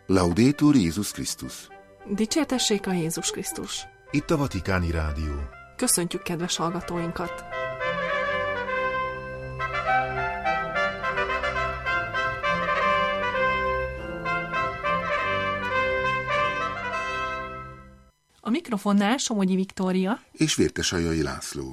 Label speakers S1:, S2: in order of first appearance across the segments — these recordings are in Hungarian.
S1: Laudetur Jézus Krisztus.
S2: Dicsértessék a Jézus Krisztus.
S1: Itt a Vatikáni Rádió.
S2: Köszöntjük kedves hallgatóinkat! A mikrofonnál Somogyi Viktória
S1: és Vértesajai László.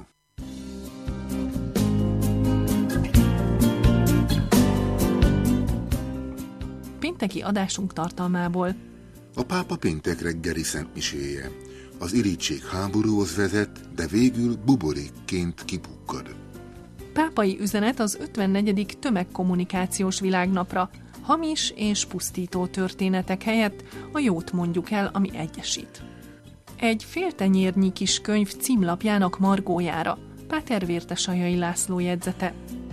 S2: Pénteki adásunk tartalmából.
S1: A pápa péntek reggeli szentmiséje. Az irigység háborúhoz vezet, de végül buborékként kipukkad.
S2: Pápai üzenet az 54. tömegkommunikációs világnapra. Hamis és pusztító történetek helyett a jót mondjuk el, ami egyesít. Egy féltenyérnyi kis könyv címlapjának margójára. Páter Vértesajai László jegyzete.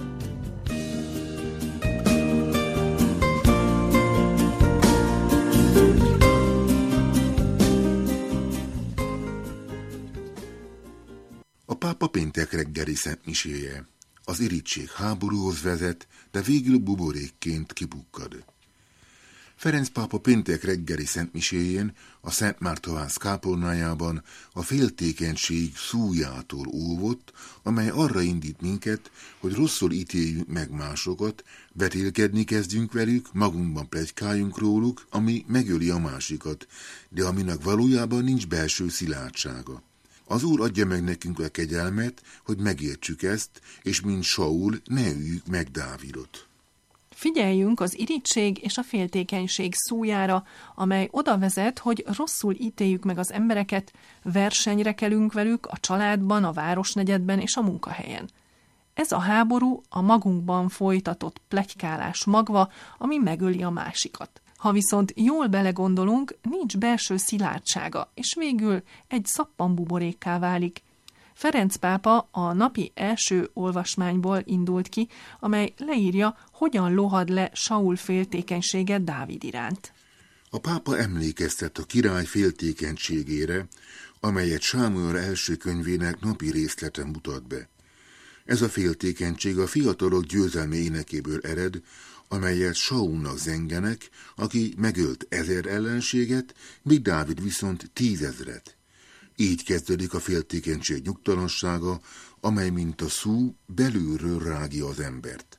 S1: A pápa péntek reggeli szentmiséje. Az irigység háborúhoz vezet, de végül buborékként kipukkad. Ferenc pápa péntek reggeli szentmiséjén, a Szent Mártonház kápolnájában a féltékenység szújától óvott, amely arra indít minket, hogy rosszul ítéljünk meg másokat, vetélkedni kezdjünk velük, magunkban pletykáljunk róluk, ami megöli a másikat, de aminek valójában nincs belső szilárdsága. Az Úr adja meg nekünk a kegyelmet, hogy megértsük ezt, és mint Saul ne öljük meg Dávidot.
S2: Figyeljünk az irigység és a féltékenység szújára, amely oda vezet, hogy rosszul ítéljük meg az embereket, versenyre kelünk velük a családban, a városnegyedben és a munkahelyen. Ez a háború a magunkban folytatott pletykálás magva, ami megöli a másikat. Ha viszont jól belegondolunk, nincs belső szilárdsága, és végül egy szappanbuborékká válik. Ferenc pápa a napi első olvasmányból indult ki, amely leírja, hogyan lohad le Saul féltékenysége Dávid iránt.
S1: A pápa emlékeztet a király féltékenységére, amelyet Sámuel első könyvének napi részlete mutat be. Ez a féltékenység a fiatalok győzelmi énekéből ered, amelyet Saulnak zengenek, aki megölt 1000 ellenséget, míg Dávid viszont 10 000. Így kezdődik a féltékenység nyugtalansága, amely mint a szú belülről rágja az embert.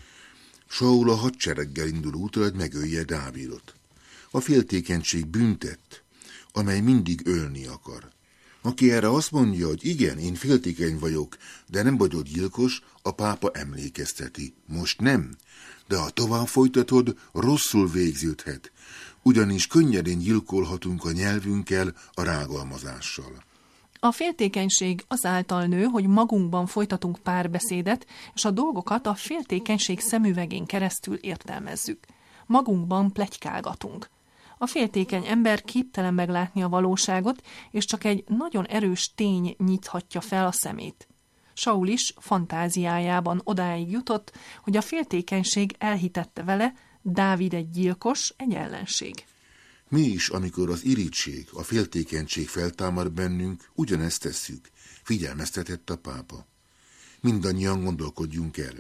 S1: Saul a hadsereggel indul útra, hogy megölje Dávidot. A féltékenység büntet, amely mindig ölni akar. Aki erre azt mondja, hogy igen, én féltékeny vagyok, de nem vagyok gyilkos, a pápa emlékezteti. Most nem, de ha tovább folytatod, rosszul végződhet, ugyanis könnyedén gyilkolhatunk a nyelvünkkel, a rágalmazással.
S2: A féltékenység azáltal nő, hogy magunkban folytatunk párbeszédet, és a dolgokat a féltékenység szemüvegén keresztül értelmezzük. Magunkban pletykálgatunk. A féltékeny ember képtelen meglátni a valóságot, és csak egy nagyon erős tény nyithatja fel a szemét. Saul is fantáziájában odáig jutott, hogy a féltékenység elhitette vele, Dávid egy gyilkos, egy ellenség.
S1: Mi is, amikor az irigység, a féltékenység feltámad bennünk, ugyanezt tesszük, figyelmeztetett a pápa. Mindannyian gondolkodjunk el.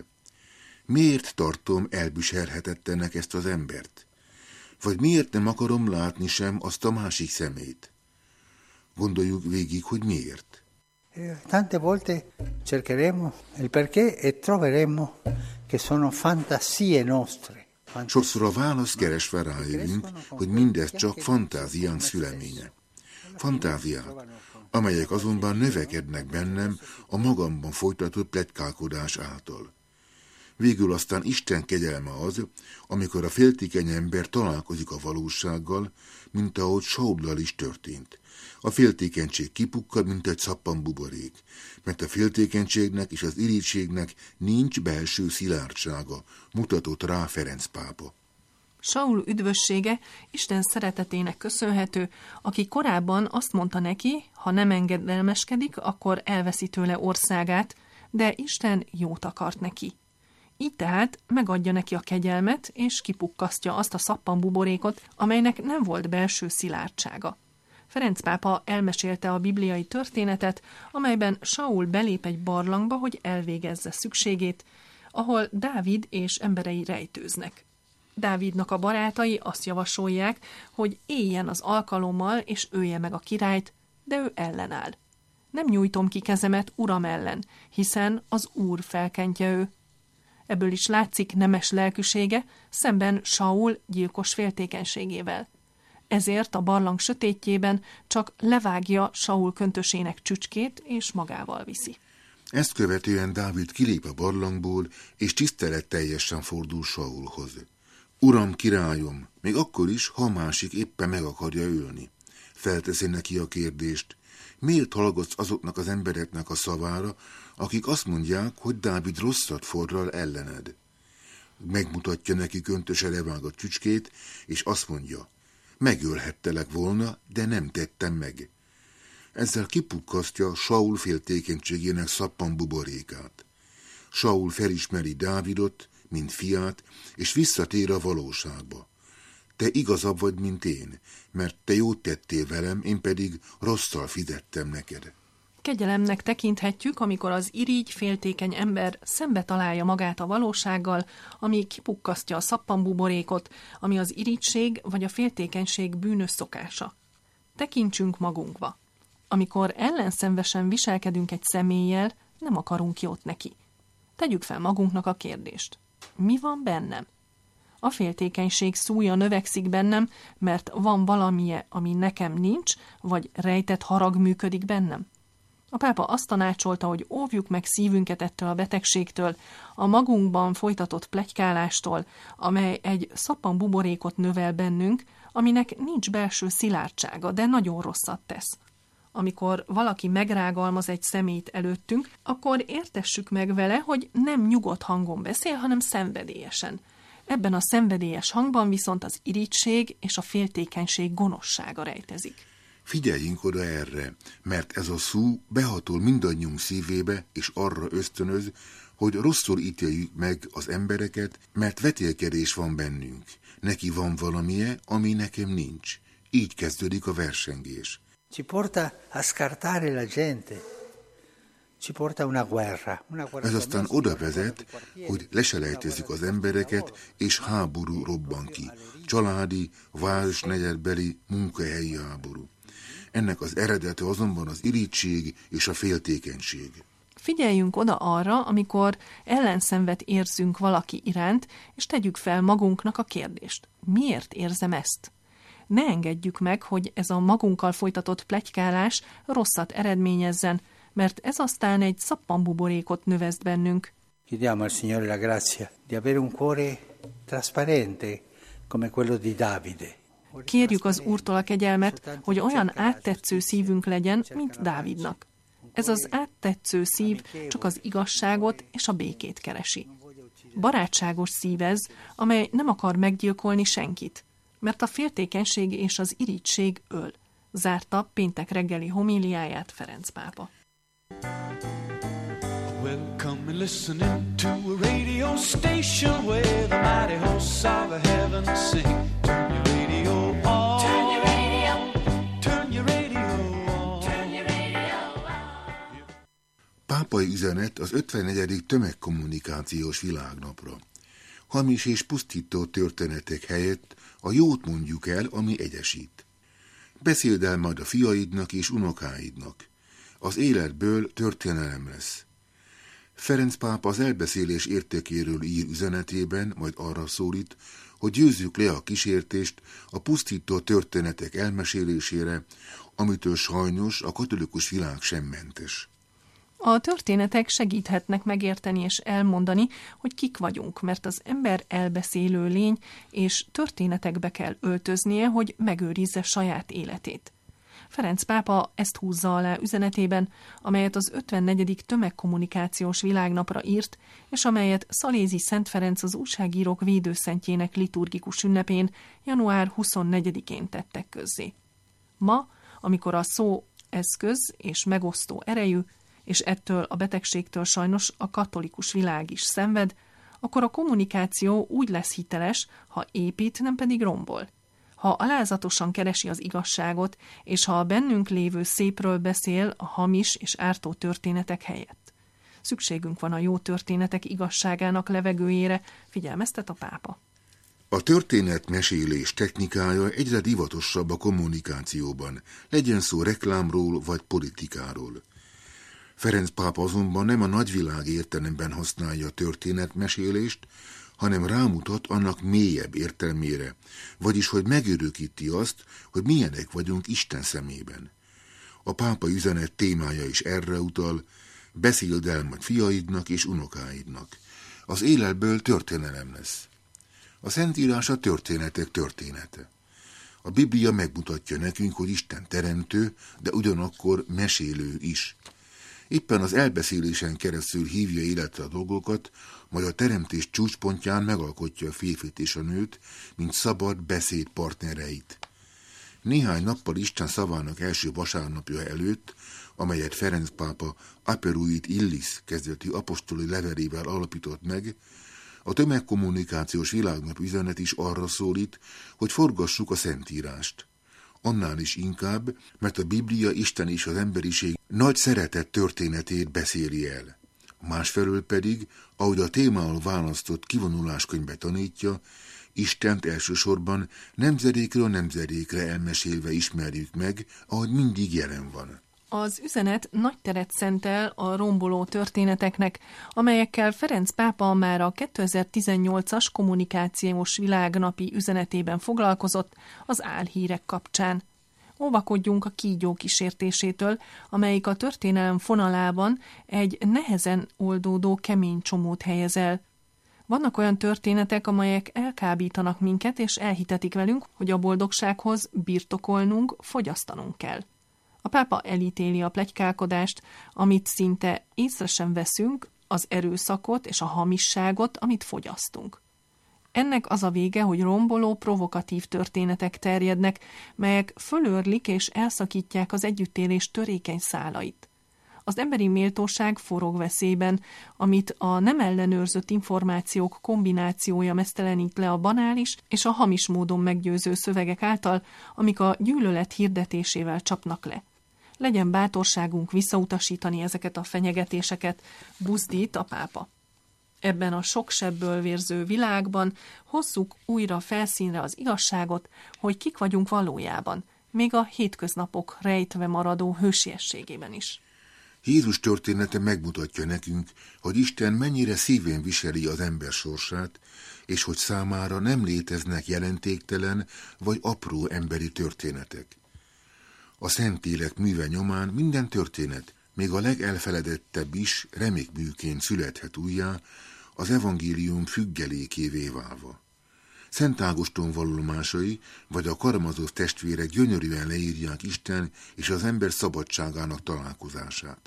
S1: Miért tartom elviselhetetlennek ezt az embert? Vagy miért nem akarom látni sem azt a másik szemét? Gondoljuk végig, hogy miért.
S3: Tante volte cercheremo il perché e troveremo che sono fantasie nostre.
S1: Sokszor a választ keresve rájövünk, hogy mindez csak fantáziánk szüleménye. Fantáziák, amelyek azonban növekednek bennem a magamban folytatott pletykálkodás által. Végül aztán Isten kegyelme az, amikor a féltékeny ember találkozik a valósággal, mint ahogy Saullal is történt. A féltékenység kipukkad, mint egy szappanbuborék, mert a féltékenységnek és az irigysségnek nincs belső szilárdsága, mutatott rá Ferenc pápa.
S2: Saul üdvössége Isten szeretetének köszönhető, aki korábban azt mondta neki, ha nem engedelmeskedik, akkor elveszi tőle országát, de Isten jót akart neki. Így tehát megadja neki a kegyelmet, és kipukkasztja azt a szappanbuborékot, amelynek nem volt belső szilárdsága. Ferenc pápa elmesélte a bibliai történetet, amelyben Saul belép egy barlangba, hogy elvégezze szükségét, ahol Dávid és emberei rejtőznek. Dávidnak a barátai azt javasolják, hogy éljen az alkalommal és ölje meg a királyt, de ő ellenáll. Nem nyújtom ki kezemet uram ellen, hiszen az Úr felkentje ő. Ebből is látszik nemes lelkűsége, szemben Saul gyilkos féltékenységével. Ezért a barlang sötétjében csak levágja Saul köntösének csücskét, és magával viszi.
S1: Ezt követően Dávid kilép a barlangból, és tiszteletteljesen fordul Saulhoz. Uram, királyom, még akkor is, ha a másik éppen meg akarja ölni. Felteszi neki a kérdést, miért hallgatsz azoknak az embereknek a szavára, akik azt mondják, hogy Dávid rosszat forral ellened. Megmutatja neki köntöse levágott csücskét, és azt mondja, megölhettelek volna, de nem tettem meg. Ezzel kipukkasztja Saul féltékenységének szappanbuborékát. Saul felismeri Dávidot, mint fiát, és visszatér a valóságba. Te igazabb vagy, mint én, mert te jót tettél velem, én pedig rosszal fizettem neked.
S2: Kegyelemnek tekinthetjük, amikor az irigy, féltékeny ember szembe találja magát a valósággal, ami kipukkasztja a szappanbuborékot, ami az irigység vagy a féltékenység bűnös szokása. Tekintsünk magunkba. Amikor ellenszenvesen viselkedünk egy személlyel, nem akarunk jót neki. Tegyük fel magunknak a kérdést. Mi van bennem? A féltékenység szúja növekszik bennem, mert van valamije, ami nekem nincs, vagy rejtett harag működik bennem. A pápa azt tanácsolta, hogy óvjuk meg szívünket ettől a betegségtől, a magunkban folytatott pletykálástól, amely egy szappanbuborékot növel bennünk, aminek nincs belső szilárdsága, de nagyon rosszat tesz. Amikor valaki megrágalmaz egy személyt előttünk, akkor értessük meg vele, hogy nem nyugodt hangon beszél, hanem szenvedélyesen. Ebben a szenvedélyes hangban viszont az irigység és a féltékenység gonoszsága rejtezik.
S1: Figyeljünk oda erre, mert ez a szó behatol mindannyiunk szívébe, és arra ösztönöz, hogy rosszul ítéljük meg az embereket, mert vetélkedés van bennünk. Neki van valamije, ami nekem nincs. Így kezdődik a versengés.
S3: Ci porta a scartare la gente. Ci porta una guerra.
S1: Ez aztán oda vezet, hogy leselejtezzük az embereket, és háború robban ki. Családi, városnegyedbeli, munkahelyi háború. Ennek az eredete azonban az irigység és a féltékenység.
S2: Figyeljünk oda arra, amikor ellenszenvet érzünk valaki iránt, és tegyük fel magunknak a kérdést. Miért érzem ezt? Ne engedjük meg, hogy ez a magunkkal folytatott pletykálás rosszat eredményezzen, mert ez aztán egy szappanbuborékot növeszt bennünk.
S3: Chiediamo al Signore la grazia di avere un cuore trasparente come quello di Davide.
S2: Kérjük az Úrtól a kegyelmet, hogy olyan áttetsző szívünk legyen, mint Dávidnak. Ez az áttetsző szív csak az igazságot és a békét keresi. Barátságos szív ez, amely nem akar meggyilkolni senkit, mert a féltékenység és az irigység öl. Zárta péntek reggeli homíliáját Ferenc pápa.
S4: Welcome and listening to a radio station where the mighty hosts of heaven sing. Turn your radio on. Turn your radio. Turn your radio on. Turn your radio on.
S1: Pápai üzenet az 54. tömegkommunikációs világnapra. Hamis és pusztító történetek helyett a jót mondjuk el, ami egyesít. Beszéld el majd a fiaidnak és unokáidnak. Az életből történelem lesz. Ferenc pápa az elbeszélés értékéről ír üzenetében, majd arra szólít, hogy győzzük le a kísértést a pusztító történetek elmesélésére, amitől sajnos a katolikus világ sem mentes.
S2: A történetek segíthetnek megérteni és elmondani, hogy kik vagyunk, mert az ember elbeszélő lény, és történetekbe kell öltöznie, hogy megőrizze saját életét. Ferenc pápa ezt húzza alá üzenetében, amelyet az 54. tömegkommunikációs világnapra írt, és amelyet Szalézi Szent Ferenc az újságírók védőszentjének liturgikus ünnepén január 24-én tettek közzé. Ma, amikor a szó eszköz és megosztó erejű, és ettől a betegségtől sajnos a katolikus világ is szenved, akkor a kommunikáció úgy lesz hiteles, ha épít, nem pedig rombol. Ha alázatosan keresi az igazságot, és ha a bennünk lévő szépről beszél a hamis és ártó történetek helyett. Szükségünk van a jó történetek igazságának levegőjére, figyelmeztet a pápa.
S1: A történetmesélés technikája egyre divatosabb a kommunikációban, legyen szó reklámról vagy politikáról. Ferenc pápa azonban nem a nagyvilág értelemben használja a történetmesélést, hanem rámutat annak mélyebb értelmére, vagyis hogy megörökíti azt, hogy milyenek vagyunk Isten szemében. A pápa üzenet témája is erre utal: beszéld el majd fiaidnak és unokáidnak. Az életből történelem lesz. A Szentírás a történetek története. A Biblia megmutatja nekünk, hogy Isten teremtő, de ugyanakkor mesélő is. Éppen az elbeszélésen keresztül hívja életre a dolgokat, majd a teremtés csúcspontján megalkotja a férfit és a nőt, mint szabad beszéd partnereit. Néhány nappal Isten szavának első vasárnapja előtt, amelyet Ferenc pápa Aperuit Illis kezdeti apostoli levelével alapított meg, a tömegkommunikációs világnap üzenet is arra szólít, hogy forgassuk a Szentírást. Annál is inkább, mert a Biblia Isten és az emberiség nagy szeretet történetét beszéli el. Másfelől pedig, ahogy a témául választott kivonuláskönyve tanítja, Istent elsősorban nemzedékről nemzedékre elmesélve ismerjük meg, ahogy mindig jelen van.
S2: Az üzenet nagy teret szentel a romboló történeteknek, amelyekkel Ferenc pápa már a 2018-as kommunikációs világnapi üzenetében foglalkozott az álhírek kapcsán. Óvakodjunk a kígyó kísértésétől, amelyik a történelem fonalában egy nehezen oldódó kemény csomót helyez el. Vannak olyan történetek, amelyek elkábítanak minket, és elhitetik velünk, hogy a boldogsághoz birtokolnunk, fogyasztanunk kell. A pápa elítéli a pletykálkodást, amit szinte észre sem veszünk, az erőszakot és a hamisságot, amit fogyasztunk. Ennek az a vége, hogy romboló, provokatív történetek terjednek, melyek fölörlik és elszakítják az együttélés törékeny szálait. Az emberi méltóság forog veszélyben, amit a nem ellenőrzött információk kombinációja meztelenít le a banális és a hamis módon meggyőző szövegek által, amik a gyűlölet hirdetésével csapnak le. Legyen bátorságunk visszautasítani ezeket a fenyegetéseket, buzdít a pápa. Ebben a sok sebből vérző világban hozzuk újra felszínre az igazságot, hogy kik vagyunk valójában, még a hétköznapok rejtve maradó hősiességében is.
S1: Jézus története megmutatja nekünk, hogy Isten mennyire szívén viseli az ember sorsát, és hogy számára nem léteznek jelentéktelen vagy apró emberi történetek. A Szentlélek műve nyomán minden történet, még a legelfeledettebb is remékműként születhet újjá, az evangélium függelékévé válva. Szent Ágoston vallomásai vagy a Karamazov testvérek gyönyörűen leírják Isten és az ember szabadságának találkozását.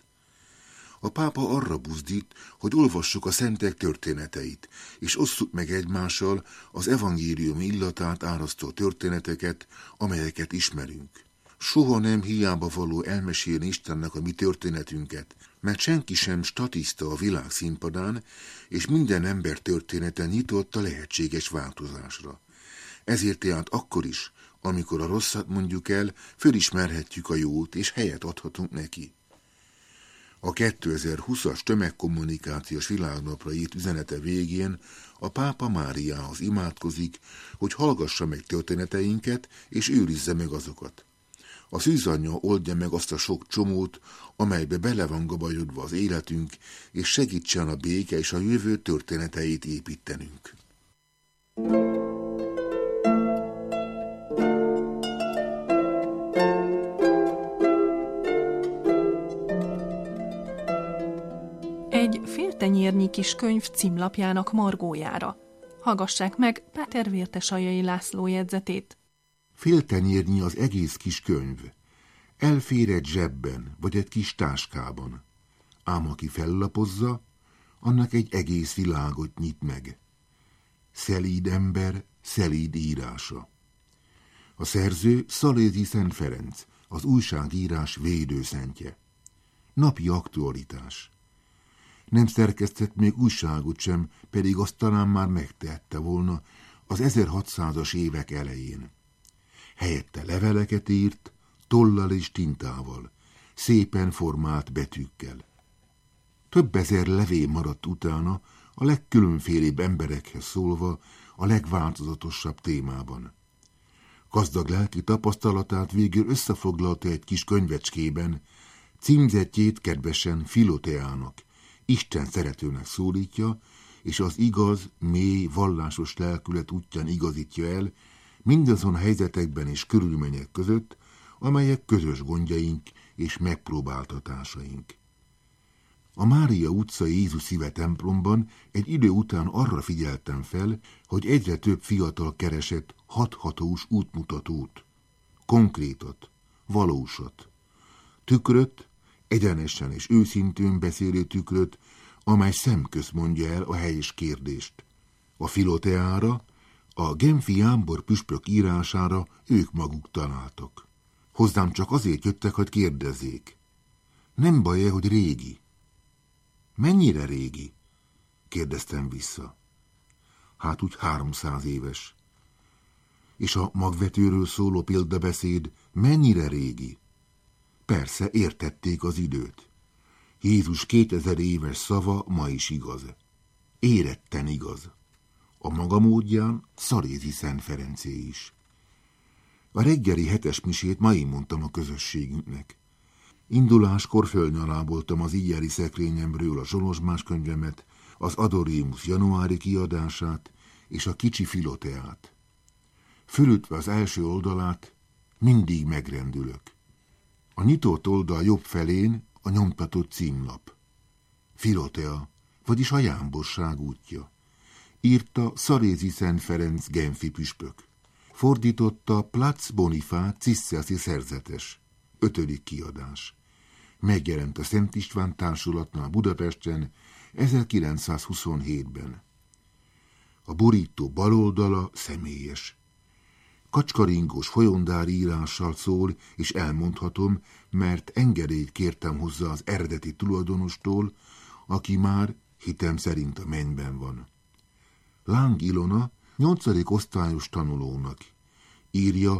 S1: A pápa arra buzdít, hogy olvassuk a szentek történeteit, és osszuk meg egymással az evangélium illatát árasztó történeteket, amelyeket ismerünk. Soha nem hiába való elmesélni Istennek a mi történetünket, mert senki sem statiszta a világ színpadán, és minden ember története nyitott a lehetséges változásra. Ezért tehát akkor is, amikor a rosszat mondjuk el, fölismerhetjük a jót, és helyet adhatunk neki. A 2020-as tömegkommunikációs világnapra írt üzenete végén a pápa Máriához imádkozik, hogy hallgassa meg történeteinket, és őrizze meg azokat. A szűzanyja oldja meg azt a sok csomót, amelybe bele van gabajodva az életünk, és segítsen a béke és a jövő történeteit építenünk.
S2: Egy féltenyérnyi kis könyv címlapjának margójára. Hallgassák meg Páter Vértesajai László jegyzetét.
S1: Féltenyérnyi az egész kis könyv. Elfér egy zsebben, vagy egy kis táskában. Ám aki fellapozza, annak egy egész világot nyit meg. Szelíd ember, szelíd írása. A szerző Szalézi Szent Ferenc, az újságírás védőszentje. Napi aktualitás. Nem szerkesztett még újságot sem, pedig azt talán már megtehette volna az 1600-as évek elején. Helyette leveleket írt, tollal és tintával, szépen formált betűkkel. Több ezer levél maradt utána, a legkülönfélébb emberekhez szólva a legváltozatosabb témában. Gazdag lelki tapasztalatát végül összefoglalta egy kis könyvecskében, címzetjét kedvesen Filoteának, Isten szeretőnek szólítja, és az igaz, mély, vallásos lelkület útján igazítja el mindazon helyzetekben és körülmények között, amelyek közös gondjaink és megpróbáltatásaink. A Mária utcai Jézus Szíve templomban egy idő után arra figyeltem fel, hogy egyre több fiatal keresett hathatós útmutatót, konkrétat, valósat, tükröt, egyenesen és őszintén beszélő tükröt, amely szemközt mondja el a helyes kérdést. A Filoteára, a Genfi Jámbor püspök írására ők maguk találtak. Hozzám csak azért jöttek, hogy kérdezzék. Nem baj-e, hogy régi? Mennyire régi? Kérdeztem vissza. Hát úgy 300 éves. És a magvetőről szóló példabeszéd mennyire régi? Persze, értették az időt. Jézus 2000 éves szava ma is igaz. Éretten igaz. A maga módján Szarézi Szent Ferencé is. A reggeli 7-es misét ma én mondtam a közösségünknek. Induláskor fölnyaláboltam az ígyári szekrényemről a Zsolozsmás könyvemet, az Adorémus januári kiadását és a kicsi Filoteát. Fölütve az első oldalát mindig megrendülök. A nyitott oldal jobb felén a nyomtatott címlap. Filotea, vagyis a jámborság útja. Írta Szarézi Szent Ferenc genfi püspök. Fordította Platz Bonifác ciszciászi szerzetes. 5. kiadás. Megjelent a Szent István Társulatnál Budapesten 1927-ben. A borító baloldala személyes. Kacskaringós folyondár írással szól, és elmondhatom, mert engedélyt kértem hozzá az eredeti tulajdonostól, aki már, hitem szerint, a mennyben van. Láng Ilona 8. osztályos tanulónak. Írja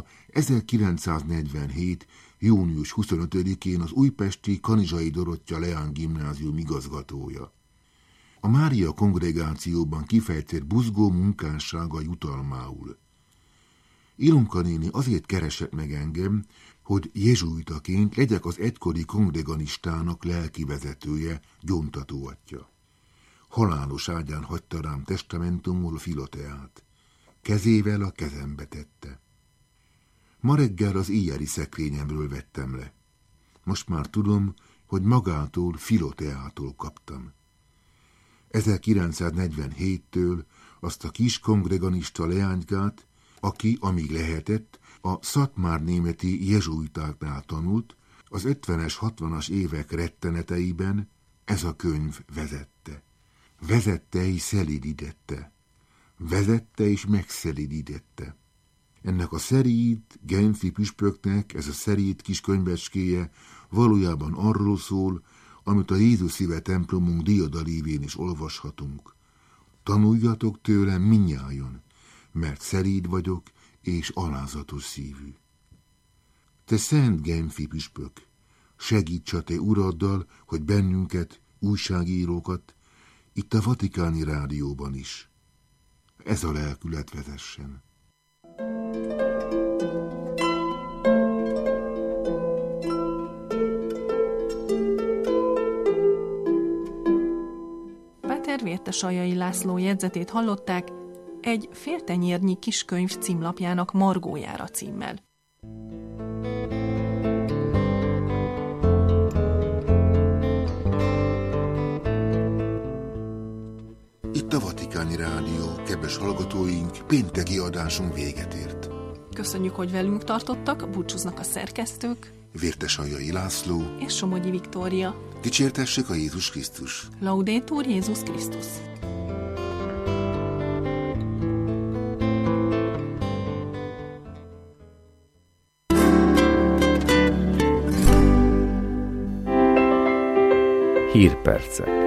S1: 1947. június 25-én az újpesti Kanizsai Dorottya Leán gimnázium igazgatója. A Mária kongregációban kifejtett buzgó munkássága jutalmául. Ilonka néni azért keresett meg engem, hogy jezsuitaként legyek az egykori kongreganistának lelkivezetője, gyóntatóatja. Halálos ágyán hagyta rám testamentumul Filoteát. Kezével a kezembe tette. Ma reggel az éjjeli szekrényemről vettem le. Most már tudom, hogy magától, Filoteától kaptam. 1947-től azt a kis kongreganista leánykát, aki, amíg lehetett, a szatmárnémeti jezsuitáknál tanult, az 50-es, 60-as évek retteneteiben ez a könyv vezette. Vezette és szelídítette. Vezette és megszelídítette. Ennek a szeríd genfi püspöknek ez a szeríd kis könyvecskéje valójában arról szól, amit a Jézus Szíve templomunk diadalévén is olvashatunk. Tanuljatok tőlem mindnyájan, mert szeríd vagyok és alázatos szívű. Te szent genfi püspök, segíts a te uraddal, hogy bennünket, újságírókat, itt a Vatikáni Rádióban is. Ez a lelkület vezessen.
S2: Páter Vértesaljai László jegyzetét hallották egy féltenyérnyi kiskönyv címlapjának margójára címmel.
S1: Itt a Vatikáni Rádió, kedves hallgatóink, pénteki adásunk véget ért.
S2: Köszönjük, hogy velünk tartottak, búcsúznak a szerkesztők,
S1: Vértesaljai László
S2: és Somogyi Viktória.
S1: Dicsértessék a Jézus Krisztus!
S2: Laudetur Jézus Krisztus!
S5: Hírpercek.